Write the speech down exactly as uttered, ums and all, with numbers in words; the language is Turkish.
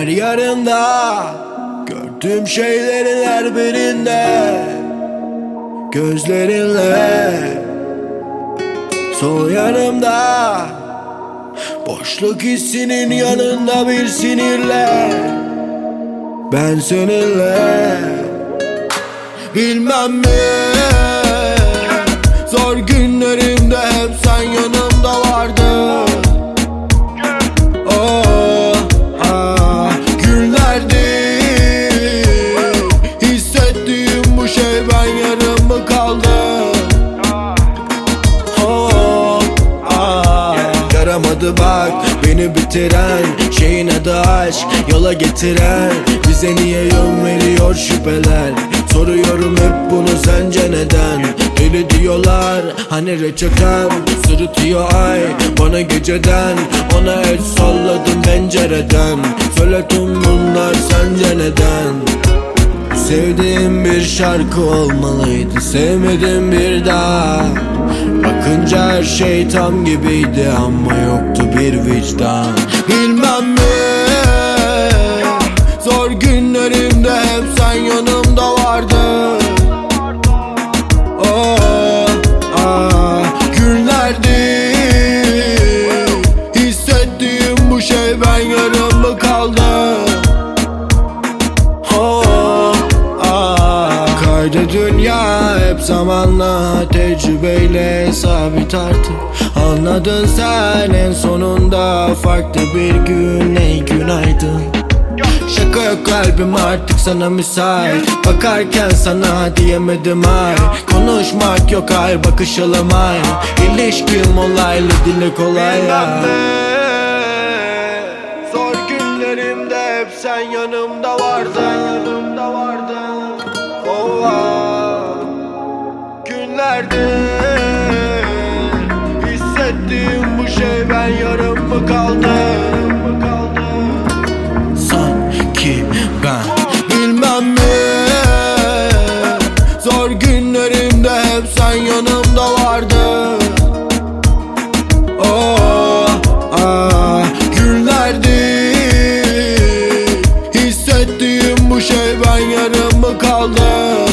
Her yarında gördüğüm şeylerin her birinde gözlerinle, sol yanımda boşluk hissinin yanında bir sinirle. Ben seninle bilmem mi, zor günlerimde hep sen yanımda vardın. Oh, ah, günlerdir hissettiğim bu şey, ben yarım mı kaldım? Oh, ah, yaramadı bak beni bitiren şeyin adı aşk, yola getiren bize niye yön veriyor şüpheler. Soruyorum hep bunu, sence neden? Deli diyorlar hani reçetem, sırıtıyor ay bana geceden. Ona el salladım pencereden, söyle tüm bunlar sence neden? Sevdiğim bir şarkı olmalıydı, sevmedim bir daha. Bakınca her şey tam gibiydi ama yoktu bir vicdan. Bilmem mi, zor günlerimde hep sen yanımda vardın. Oh, ah, günlerdir hissettiğim bu şey, ben yarım mı kaldım? Oh, ah, kaydı dünya hep zamanla, tecrübeyle sabit artık. Anladın sen en sonunda, farklı bir gün, ey günaydın. Şaka yok kalbim artık sana müsait, bakarken sana diyemedim ay. Konuşmak yok hayır, bakışalım ay. İlişkim olaylı, dile kolay ya. Zor günlerimde hep sen yanımda vardın, yanımda vardın. Oh, ah, günlerdir hissettiğim bu şey, ben yarım mı kaldım? Sanki ben bilmem mi, zor günlerimde hep sen yanımda vardın. Oh, ah, günlerdir hissettiğim bu şey, ben yarım mı kaldım?